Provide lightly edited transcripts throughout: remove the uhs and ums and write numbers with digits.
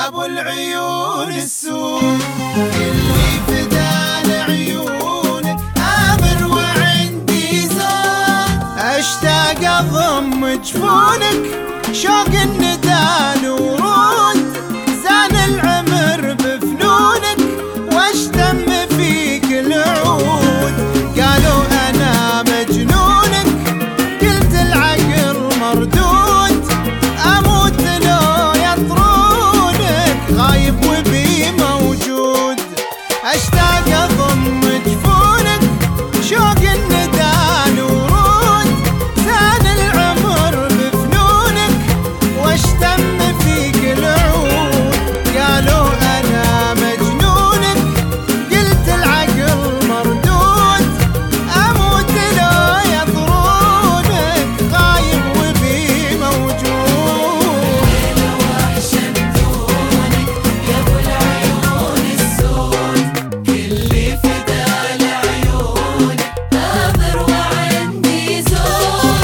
يا ابو العيون السود، اللي فدان عيونك امر وعندي زود. اشتاق اضم جفونك شوق الندى ورود، زان العمر بفنونك واشتم فيك العود. قالوا انا مجنونك قلت العقل مردود، اموت لو يطرونك غايب وبي موجود. اشتاق اضم جفونك شوق الندى ورود، زان العمر بفنونك واشتم فيك العود. قالوا انا مجنونك قلت العقل مردود، اموت لو يطرونك غايب وبي موجود. ليلة وحشة بدونك يا ابو العيون السود، اللي فدا لعيونك ناظر وعندي زود.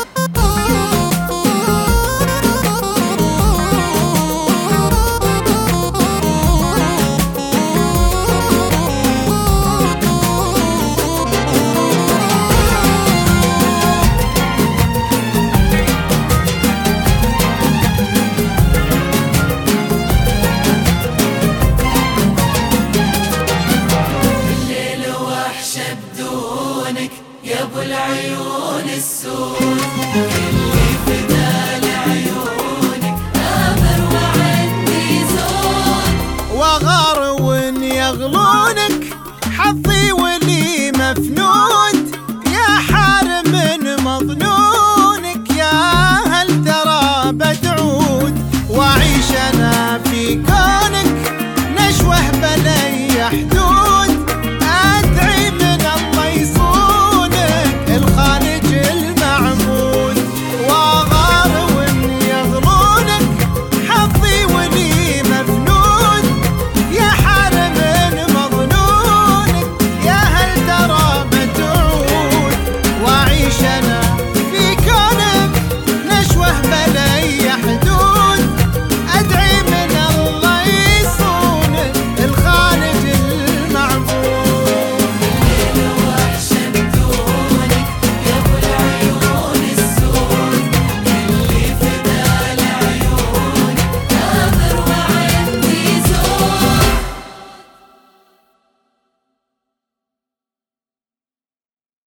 الليلة وحشة بدونك يا ابو العيون السود، اللي فدا لعيونك ناظر وعندي زود. وغار وان يغلونك حظي ولي مفنود، يا حارم مظنونك يا هل ترى بتعود. واعيش انا في كونك نشوه بلي حدود، ادعي من الله يصونك الخالق المعبود. وغار وان يغلونك حظي ولي مفنود، يا حارم مظنونك يا هل ترى بتعود. واعيش انا